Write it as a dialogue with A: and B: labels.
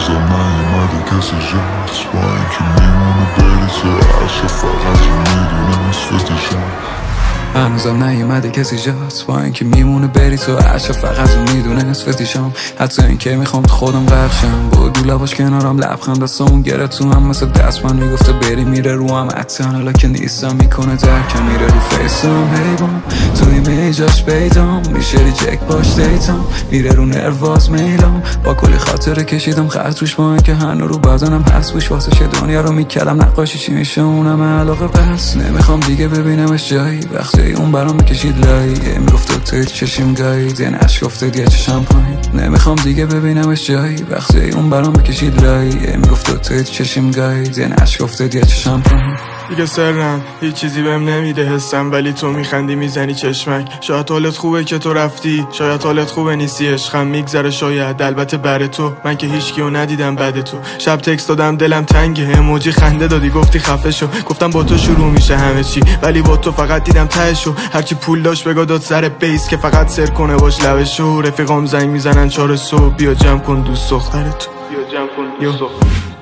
A: هنوزم نیومده کسی جاست با اینکه میمونه بری تو عشق فقط میدونه نصفتشم
B: هنوزم نیومده کسی جاست با اینکه میمونه بری تو عشق فقط رو میدونه نصفتیشم حتی اینکه میخوام خودم غرقشم با دو لباش کنارم لبخند دستامون گره تو هم مثل دستمن میگفته بری میره رو هم حتن حالا که نیستم میکنه درکم میره رو فیسم هیبام تو ایمیجاش بیدام میشه ریجکت باش دیتام میره رو نرواز میلام با کلی خاطره کشیدم خط روش با اینکه هنو رو بدنم هست بوش واسه چه دنیا رو میکردم نقاشی چی میشه اونم علاقه بس نمیخوام دیگه ببینمش جایی وقتی اون برام بکشید لایی میگفت تو چشم گایید یه عشق افتاد یه چشم پایین نمیخوام دیگه ببینمش جایی وقتی اون برام بکشید لایی میگفت تو چشم گایید یه عشق افتاد یه چشم پایین
C: دیگه سرم هیچ چیزی بهم نمیده حسم ولی تو میخندی میزنی چشمک شاید حالت خوبه که تو رفتی شاید حالت خوبه نیستی عشقم میگذره شاید البته بر تو من که هیچکیو ندیدم بعد تو شب تکست دادم دلم تنگه اموجی خنده دادی گفتی خفه شو گفتم با تو شروع میشه همه چی ولی با تو فقط دیدم تهشو هرچی پول داشت بگا داد سر بیس که فقط سر کنه باش لبشو رفیقام زنگ میزنن 4 صبح بیا جمع کن دوست دختر تو بیا جمع کن دوست